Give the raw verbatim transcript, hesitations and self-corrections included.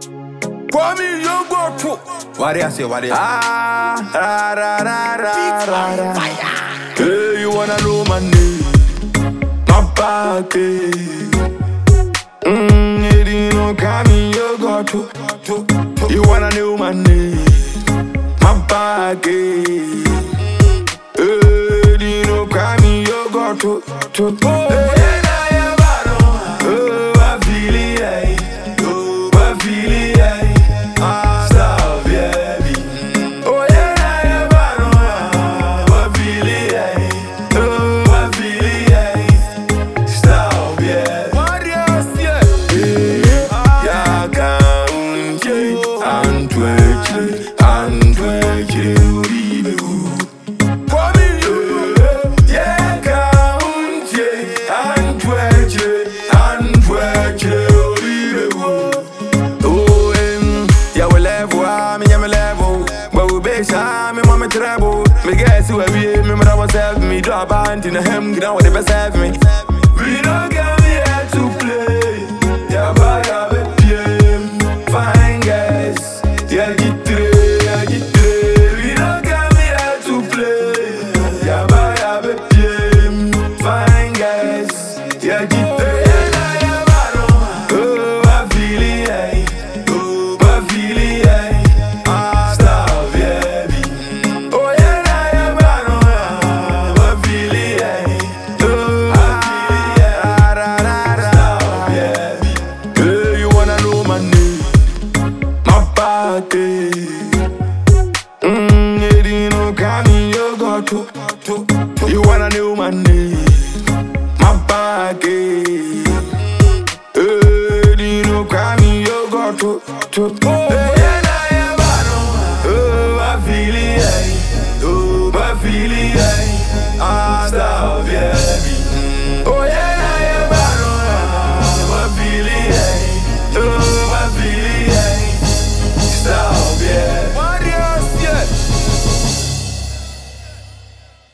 Kwame, you go to. What do you say? What do you say? Ah, ra, ra, ra, ra, ra, ra. Hey, you wanna know my name? My party. Mmm, you didn't know Kwame, you go to. You wanna know my name? My party. Hey, you didn't know Kwame, you go to. Hey, me guess who I be, me mother was having me drop band in a hem, get on with the best have me. We don't get me here to play. Yeah, but I have a P M. Fine guys, yeah, get through, yeah, get through. We don't get me here to play. Yeah, but I have a P M. Fine guys, yeah, get through. Mmm, you didn't know Kwame, you got to. You wanna know my name? My body. Hey, you didn't know Kwame, you got to. Oh, yeah, I am. Oh, I feel it. Oh, I feel it.